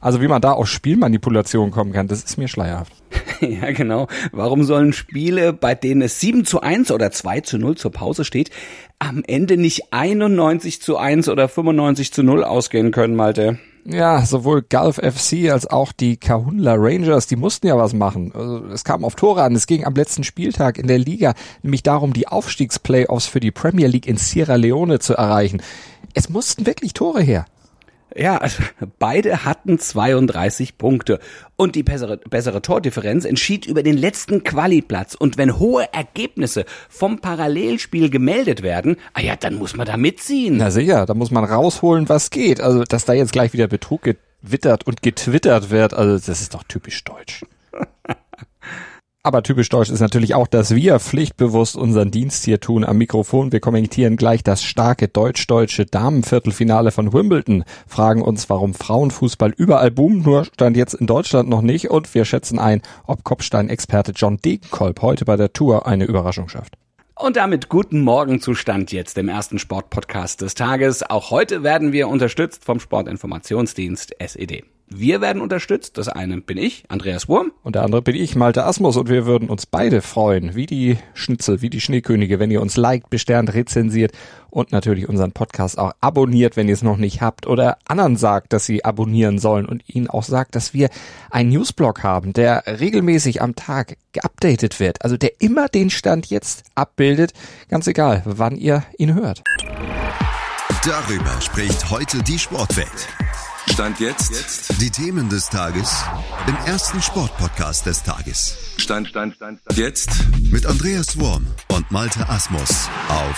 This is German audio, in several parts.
Also wie man da auf Spielmanipulation kommen kann, das ist mir schleierhaft. Ja, genau. Warum sollen Spiele, bei denen es 7:1 oder 2:0 zur Pause steht, am Ende nicht 91:1 oder 95:0 ausgehen können, Malte? Ja, sowohl Gulf FC als auch die Kahunla Rangers, die mussten ja was machen. Also, es kam auf Tore an. Es ging am letzten Spieltag in der Liga nämlich darum, die Aufstiegsplayoffs für die Premier League in Sierra Leone zu erreichen. Es mussten wirklich Tore her. Ja, also beide hatten 32 Punkte und die bessere Tordifferenz entschied über den letzten Quali-Platz. Und wenn hohe Ergebnisse vom Parallelspiel gemeldet werden, dann muss man da mitziehen. Na sicher, da muss man rausholen, was geht. Also, dass da jetzt gleich wieder Betrug gewittert und getwittert wird, also das ist doch typisch deutsch. Aber typisch deutsch ist natürlich auch, dass wir pflichtbewusst unseren Dienst hier tun am Mikrofon. Wir kommentieren gleich das starke deutsch-deutsche Damenviertelfinale von Wimbledon, fragen uns, warum Frauenfußball überall boomt, nur stand jetzt in Deutschland noch nicht, und wir schätzen ein, ob Kopfstein-Experte John Degenkolb heute bei der Tour eine Überraschung schafft. Und damit guten Morgen zu Stand jetzt, dem ersten Sportpodcast des Tages. Auch heute werden wir unterstützt vom Sportinformationsdienst SED. Wir werden unterstützt, das eine bin ich, Andreas Wurm. Und der andere bin ich, Malte Asmus, und wir würden uns beide freuen, wie die Schnitzel, wie die Schneekönige, wenn ihr uns liked, besternt, rezensiert und natürlich unseren Podcast auch abonniert, wenn ihr es noch nicht habt, oder anderen sagt, dass sie abonnieren sollen und ihnen auch sagt, dass wir einen Newsblog haben, der regelmäßig am Tag geupdatet wird, also der immer den Stand jetzt abbildet, ganz egal, wann ihr ihn hört. Darüber spricht heute die Sportwelt. Stand jetzt. Die Themen des Tages im ersten Sportpodcast des Tages. Stand jetzt. Mit Andreas Wurm und Malte Asmus auf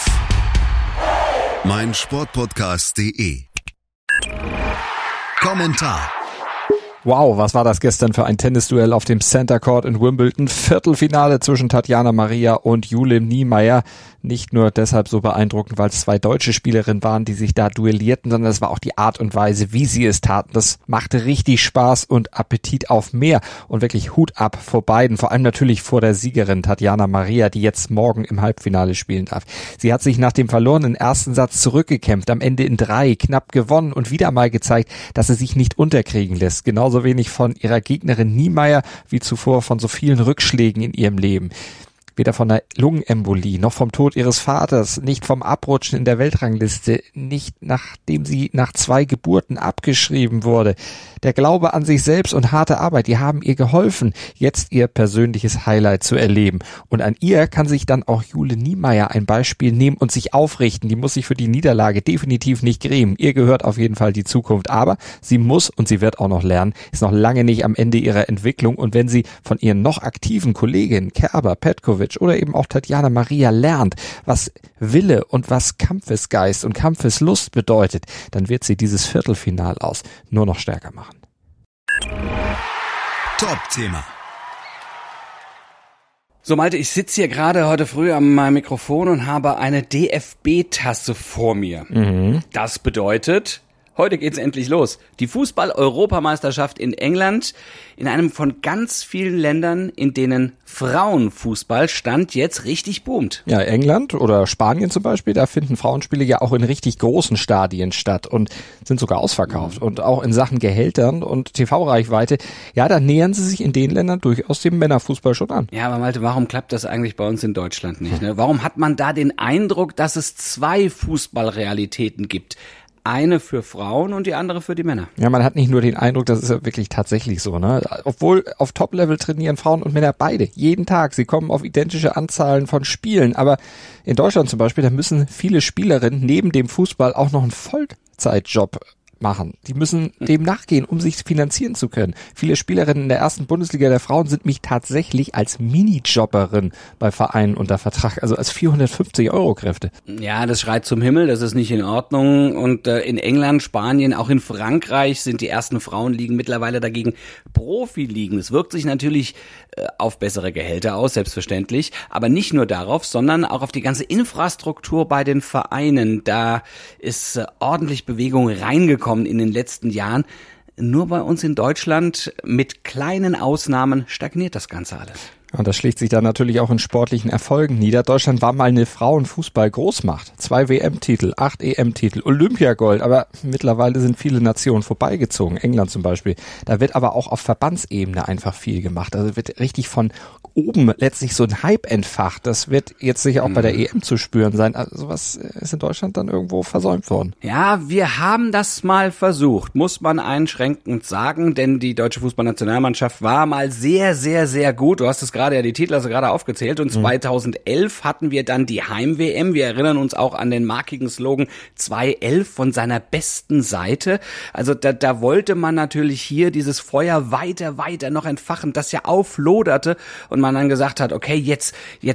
meinsportpodcast.de. Kommentar. Wow, was war das gestern für ein Tennisduell auf dem Center Court in Wimbledon? Viertelfinale zwischen Tatjana Maria und Jule Niemeyer. Nicht nur deshalb so beeindruckend, weil es zwei deutsche Spielerinnen waren, die sich da duellierten, sondern es war auch die Art und Weise, wie sie es taten. Das machte richtig Spaß und Appetit auf mehr. Und wirklich Hut ab vor beiden, vor allem natürlich vor der Siegerin Tatjana Maria, die jetzt morgen im Halbfinale spielen darf. Sie hat sich nach dem verlorenen ersten Satz zurückgekämpft, am Ende in 3 knapp gewonnen und wieder mal gezeigt, dass sie sich nicht unterkriegen lässt. Genauso wenig von ihrer Gegnerin Niemeyer wie zuvor von so vielen Rückschlägen in ihrem Leben. Weder von einer Lungenembolie, noch vom Tod ihres Vaters, nicht vom Abrutschen in der Weltrangliste, nicht nachdem sie nach 2 Geburten abgeschrieben wurde. Der Glaube an sich selbst und harte Arbeit, die haben ihr geholfen, jetzt ihr persönliches Highlight zu erleben. Und an ihr kann sich dann auch Jule Niemeyer ein Beispiel nehmen und sich aufrichten. Die muss sich für die Niederlage definitiv nicht grämen. Ihr gehört auf jeden Fall die Zukunft. Aber sie muss, und sie wird auch noch lernen, ist noch lange nicht am Ende ihrer Entwicklung. Und wenn sie von ihren noch aktiven Kolleginnen Kerber, Petkovic oder eben auch Tatjana Maria lernt, was Wille und was Kampfesgeist und Kampfeslust bedeutet, dann wird sie dieses Viertelfinal aus nur noch stärker machen. Top-Thema. So, Malte, ich sitze hier gerade heute früh an meinem Mikrofon und habe eine DFB-Tasse vor mir. Das bedeutet, heute geht's endlich los. Die Fußball-Europameisterschaft in England, in einem von ganz vielen Ländern, in denen Frauenfußball Stand jetzt richtig boomt. Ja, England oder Spanien zum Beispiel, da finden Frauenspiele ja auch in richtig großen Stadien statt und sind sogar ausverkauft. Und auch in Sachen Gehältern und TV-Reichweite, ja, da nähern sie sich in den Ländern durchaus dem Männerfußball schon an. Ja, aber Malte, warum klappt das eigentlich bei uns in Deutschland nicht? Ne? Warum hat man da den Eindruck, dass es 2 Fußballrealitäten gibt? Eine für Frauen und die andere für die Männer. Ja, man hat nicht nur den Eindruck, das ist ja wirklich tatsächlich so, ne? Obwohl auf Top-Level trainieren Frauen und Männer beide, jeden Tag. Sie kommen auf identische Anzahlen von Spielen. Aber in Deutschland zum Beispiel, da müssen viele Spielerinnen neben dem Fußball auch noch einen Vollzeitjob machen. Die müssen dem nachgehen, um sich finanzieren zu können. Viele Spielerinnen in der ersten Bundesliga der Frauen sind mich tatsächlich als Minijobberin bei Vereinen unter Vertrag, also als 450-Euro-Kräfte. Ja, das schreit zum Himmel, das ist nicht in Ordnung. Und in England, Spanien, auch in Frankreich sind die ersten Frauenligen mittlerweile dagegen Profiligen. Es wirkt sich natürlich auf bessere Gehälter aus, selbstverständlich, aber nicht nur darauf, sondern auch auf die ganze Infrastruktur bei den Vereinen. Da ist ordentlich Bewegung reingekommen in den letzten Jahren. Nur bei uns in Deutschland, mit kleinen Ausnahmen, stagniert das Ganze alles. Und das schlägt sich dann natürlich auch in sportlichen Erfolgen nieder. Deutschland war mal eine Frauenfußball-Großmacht. 2 WM-Titel, 8 EM-Titel, Olympiagold. Aber mittlerweile sind viele Nationen vorbeigezogen. England zum Beispiel. Da wird aber auch auf Verbandsebene einfach viel gemacht. Also wird richtig von oben letztlich so ein Hype entfacht. Das wird jetzt sicher auch bei der EM zu spüren sein. Also sowas ist in Deutschland dann irgendwo versäumt worden. Ja, wir haben das mal versucht, muss man einschränkend sagen, denn die deutsche Fußballnationalmannschaft war mal sehr, sehr, sehr gut. Du hast es gerade ja die Titel also gerade aufgezählt und 2011 hatten wir dann die Heim-WM. Wir erinnern uns auch an den markigen Slogan 211 von seiner besten Seite. Also da wollte man natürlich hier dieses Feuer weiter noch entfachen, das ja aufloderte und man dann gesagt hat, okay, jetzt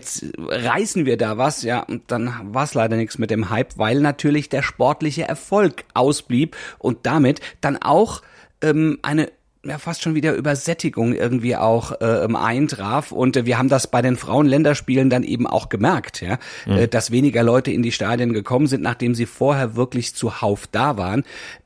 reißen wir da was, ja, und dann war es leider nichts mit dem Hype, weil natürlich der sportliche Erfolg ausblieb und damit dann auch eine fast schon wieder Übersättigung irgendwie auch eintraf und wir haben das bei den Frauenländerspielen dann eben auch gemerkt, ja, dass weniger Leute in die Stadien gekommen sind, nachdem sie vorher wirklich zuhauf da waren.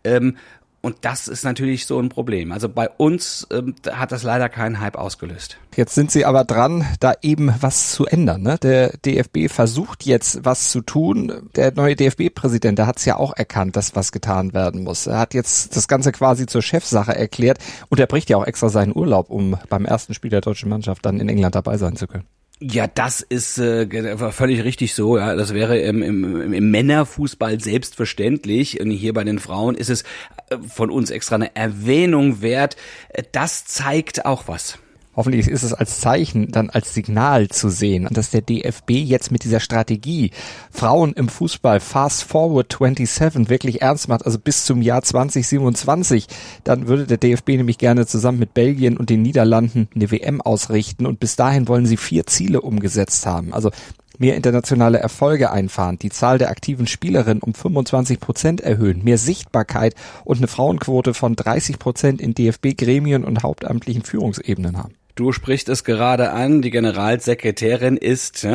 Und das ist natürlich so ein Problem. Also bei uns hat das leider keinen Hype ausgelöst. Jetzt sind sie aber dran, da eben was zu ändern. Ne? Der DFB versucht jetzt was zu tun. Der neue DFB-Präsident, der hat es ja auch erkannt, dass was getan werden muss. Er hat jetzt das Ganze quasi zur Chefsache erklärt und er bricht ja auch extra seinen Urlaub, um beim ersten Spiel der deutschen Mannschaft dann in England dabei sein zu können. Ja, das ist völlig richtig so. Ja, das wäre im Männerfußball selbstverständlich. Und hier bei den Frauen ist es von uns extra eine Erwähnung wert. Das zeigt auch was. Hoffentlich ist es als Zeichen, dann als Signal zu sehen, dass der DFB jetzt mit dieser Strategie Frauen im Fußball Fast Forward 27 wirklich ernst macht, also bis zum Jahr 2027. Dann würde der DFB nämlich gerne zusammen mit Belgien und den Niederlanden eine WM ausrichten und bis dahin wollen sie 4 Ziele umgesetzt haben. Also mehr internationale Erfolge einfahren, die Zahl der aktiven Spielerinnen um 25% erhöhen, mehr Sichtbarkeit und eine Frauenquote von 30% in DFB-Gremien und hauptamtlichen Führungsebenen haben. Du sprichst es gerade an, die Generalsekretärin ist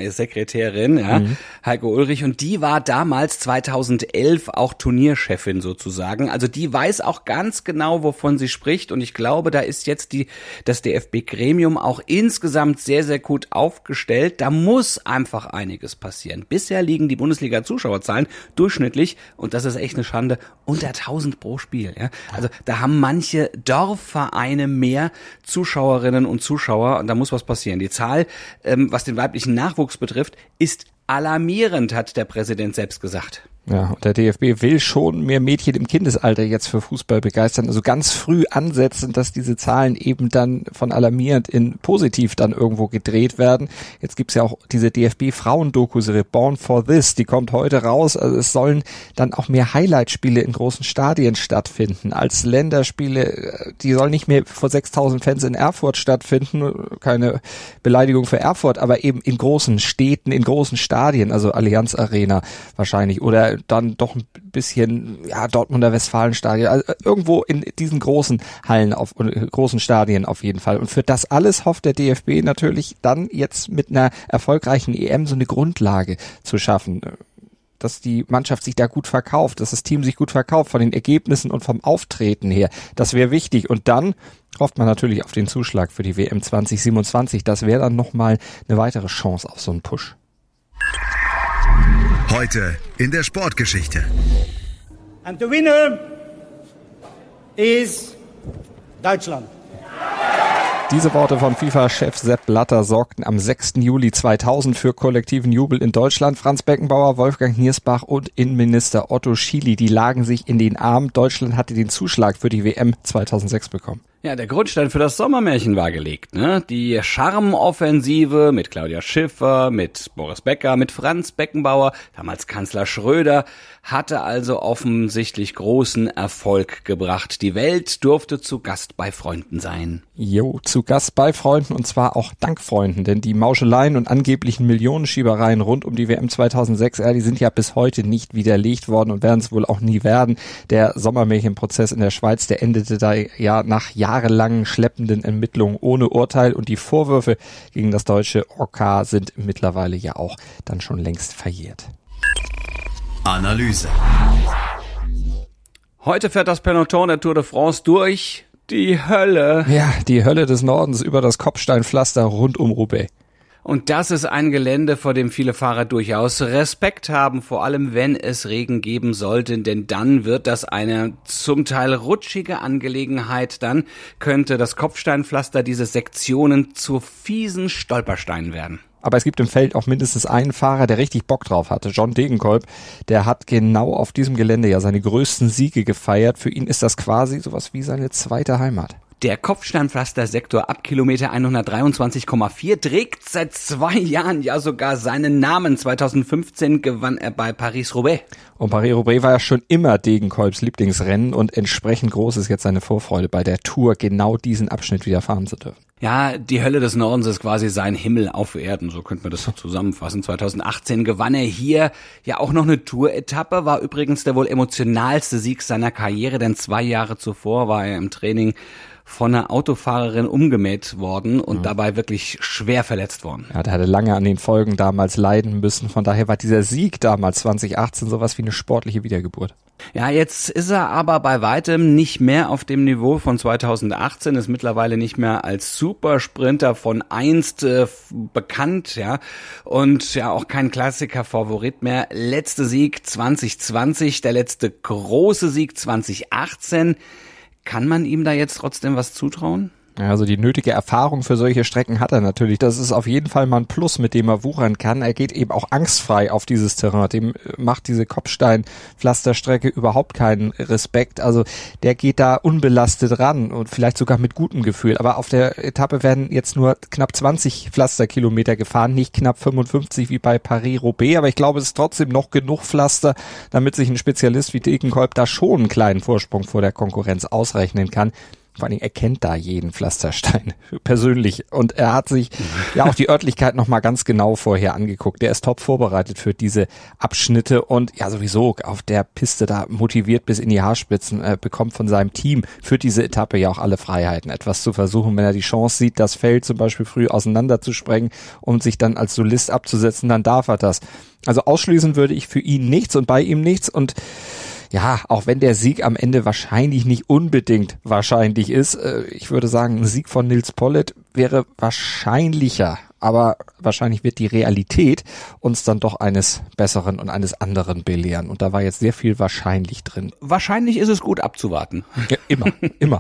Heike Ulrich und die war damals 2011 auch Turnierchefin sozusagen. Also die weiß auch ganz genau, wovon sie spricht und ich glaube, da ist jetzt das DFB-Gremium auch insgesamt sehr, sehr gut aufgestellt. Da muss einfach einiges passieren. Bisher liegen die Bundesliga-Zuschauerzahlen durchschnittlich, und das ist echt eine Schande, unter 1000 pro Spiel. Ja? Also da haben manche Dorfvereine mehr Zuschauerinnen und Zuschauer und da muss was passieren. Die Zahl, was den weiblichen Nachwuchs betrifft, ist alarmierend, hat der Präsident selbst gesagt. Ja, und der DFB will schon mehr Mädchen im Kindesalter jetzt für Fußball begeistern, also ganz früh ansetzen, dass diese Zahlen eben dann von alarmierend in positiv dann irgendwo gedreht werden. Jetzt gibt's ja auch diese DFB-Frauen-Doku-Serie Born for This, die kommt heute raus. Also es sollen dann auch mehr Highlight-Spiele in großen Stadien stattfinden, als Länderspiele. Die sollen nicht mehr vor 6000 Fans in Erfurt stattfinden, keine Beleidigung für Erfurt, aber eben in großen Städten, in großen Stadien, also Allianz Arena wahrscheinlich, oder dann doch ein bisschen, ja, Dortmunder Westfalenstadion, also irgendwo in diesen großen Hallen, großen Stadien auf jeden Fall. Und für das alles hofft der DFB natürlich dann jetzt mit einer erfolgreichen EM so eine Grundlage zu schaffen, dass die Mannschaft sich da gut verkauft, dass das Team sich gut verkauft von den Ergebnissen und vom Auftreten her. Das wäre wichtig. Und dann hofft man natürlich auf den Zuschlag für die WM 2027. Das wäre dann nochmal eine weitere Chance auf so einen Push. Heute in der Sportgeschichte. And the winner is Deutschland. Diese Worte von FIFA-Chef Sepp Blatter sorgten am 6. Juli 2000 für kollektiven Jubel in Deutschland. Franz Beckenbauer, Wolfgang Niersbach und Innenminister Otto Schily, die lagen sich in den Armen. Deutschland hatte den Zuschlag für die WM 2006 bekommen. Ja, der Grundstein für das Sommermärchen war gelegt, ne? Die Charme-Offensive mit Claudia Schiffer, mit Boris Becker, mit Franz Beckenbauer, damals Kanzler Schröder, hatte also offensichtlich großen Erfolg gebracht. Die Welt durfte zu Gast bei Freunden sein. Jo, zu Gast bei Freunden und zwar auch dank Freunden, denn die Mauscheleien und angeblichen Millionenschiebereien rund um die WM 2006, die sind ja bis heute nicht widerlegt worden und werden es wohl auch nie werden. Der Sommermärchenprozess in der Schweiz, der endete da ja nach jahrelangen schleppenden Ermittlungen ohne Urteil und die Vorwürfe gegen das deutsche OK sind mittlerweile ja auch dann schon längst verjährt. Analyse. Heute fährt das Peloton der Tour de France durch. Die Hölle. Ja, die Hölle des Nordens über das Kopfsteinpflaster rund um Roubaix. Und das ist ein Gelände, vor dem viele Fahrer durchaus Respekt haben, vor allem wenn es Regen geben sollte, denn dann wird das eine zum Teil rutschige Angelegenheit. Dann könnte das Kopfsteinpflaster, diese Sektionen zu fiesen Stolpersteinen werden. Aber es gibt im Feld auch mindestens einen Fahrer, der richtig Bock drauf hatte. John Degenkolb, der hat genau auf diesem Gelände ja seine größten Siege gefeiert. Für ihn ist das quasi sowas wie seine zweite Heimat. Der Kopfsteinpflaster-Sektor ab Kilometer 123,4 trägt seit 2 Jahren ja sogar seinen Namen. 2015 gewann er bei Paris-Roubaix. Und Paris-Roubaix war ja schon immer Degenkolbs Lieblingsrennen und entsprechend groß ist jetzt seine Vorfreude bei der Tour, genau diesen Abschnitt wieder fahren zu dürfen. Ja, die Hölle des Nordens ist quasi sein Himmel auf Erden, so könnte man das zusammenfassen. 2018 gewann er hier ja auch noch eine Tour-Etappe, war übrigens der wohl emotionalste Sieg seiner Karriere, denn 2 Jahre zuvor war er im Training von einer Autofahrerin umgemäht worden und dabei wirklich schwer verletzt worden. Ja, der hatte lange an den Folgen damals leiden müssen. Von daher war dieser Sieg damals 2018 sowas wie eine sportliche Wiedergeburt. Ja, jetzt ist er aber bei weitem nicht mehr auf dem Niveau von 2018, ist mittlerweile nicht mehr als Supersprinter von einst bekannt, ja, und ja auch kein Klassiker-Favorit mehr. Letzter Sieg 2020, der letzte große Sieg 2018. Kann man ihm da jetzt trotzdem was zutrauen? Also die nötige Erfahrung für solche Strecken hat er natürlich. Das ist auf jeden Fall mal ein Plus, mit dem er wuchern kann. Er geht eben auch angstfrei auf dieses Terrain. Dem macht diese Kopfsteinpflasterstrecke überhaupt keinen Respekt. Also der geht da unbelastet ran und vielleicht sogar mit gutem Gefühl. Aber auf der Etappe werden jetzt nur knapp 20 Pflasterkilometer gefahren, nicht knapp 55 wie bei Paris-Roubaix. Aber ich glaube, es ist trotzdem noch genug Pflaster, damit sich ein Spezialist wie Degenkolb da schon einen kleinen Vorsprung vor der Konkurrenz ausrechnen kann. Vor allem, er kennt da jeden Pflasterstein persönlich und er hat sich ja auch die Örtlichkeit nochmal ganz genau vorher angeguckt. Der ist top vorbereitet für diese Abschnitte und ja sowieso auf der Piste da motiviert bis in die Haarspitzen, bekommt von seinem Team für diese Etappe ja auch alle Freiheiten, etwas zu versuchen, wenn er die Chance sieht, das Feld zum Beispiel früh auseinanderzusprengen und sich dann als Solist abzusetzen, dann darf er das. Also ausschließen würde ich für ihn nichts und bei ihm nichts und ja, auch wenn der Sieg am Ende wahrscheinlich nicht unbedingt wahrscheinlich ist, ich würde sagen, ein Sieg von Nils Politt wäre wahrscheinlicher, aber wahrscheinlich wird die Realität uns dann doch eines Besseren und eines anderen belehren und da war jetzt sehr viel wahrscheinlich drin. Wahrscheinlich ist es gut abzuwarten. Ja, immer.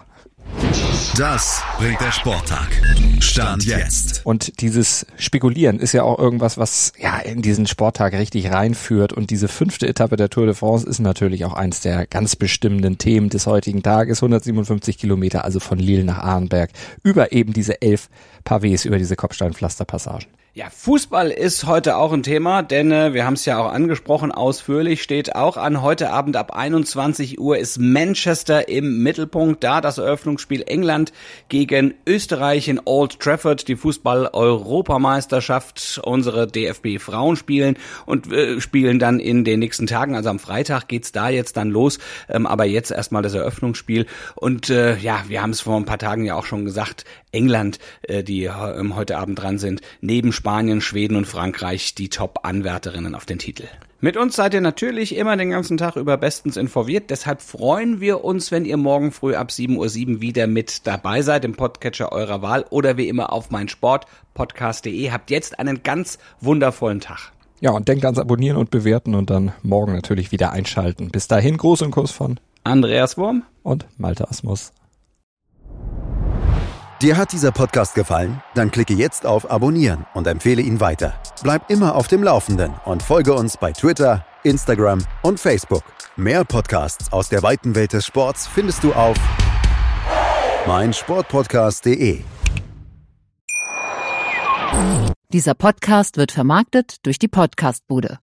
Das bringt der Sporttag. Stand jetzt. Und dieses Spekulieren ist ja auch irgendwas, was ja in diesen Sporttag richtig reinführt. Und diese 5. Etappe der Tour de France ist natürlich auch eins der ganz bestimmenden Themen des heutigen Tages. 157 Kilometer, also von Lille nach Arenberg, über eben diese 11 Pavés, über diese Kopfsteinpflasterpassagen. Ja, Fußball ist heute auch ein Thema, denn wir haben es ja auch angesprochen, ausführlich steht auch an. Heute Abend ab 21 Uhr ist Manchester im Mittelpunkt, da das Eröffnungsspiel England gegen Österreich in Old Trafford, die Fußball-Europameisterschaft, unsere DFB-Frauen spielen und spielen dann in den nächsten Tagen, also am Freitag geht's da jetzt dann los, aber jetzt erstmal das Eröffnungsspiel und ja, wir haben es vor ein paar Tagen ja auch schon gesagt, England, die heute Abend dran sind, neben Spanien, Schweden und Frankreich die Top-Anwärterinnen auf den Titel. Mit uns seid ihr natürlich immer den ganzen Tag über bestens informiert, deshalb freuen wir uns, wenn ihr morgen früh ab 7:07 Uhr wieder mit dabei seid im Podcatcher eurer Wahl oder wie immer auf meinsportpodcast.de. Habt jetzt einen ganz wundervollen Tag. Ja, und denkt ans Abonnieren und Bewerten und dann morgen natürlich wieder einschalten. Bis dahin, Gruß und Kuss von Andreas Wurm und Malte Asmus. Dir hat dieser Podcast gefallen? Dann klicke jetzt auf Abonnieren und empfehle ihn weiter. Bleib immer auf dem Laufenden und folge uns bei Twitter, Instagram und Facebook. Mehr Podcasts aus der weiten Welt des Sports findest du auf meinsportpodcast.de. Dieser Podcast wird vermarktet durch die Podcastbude.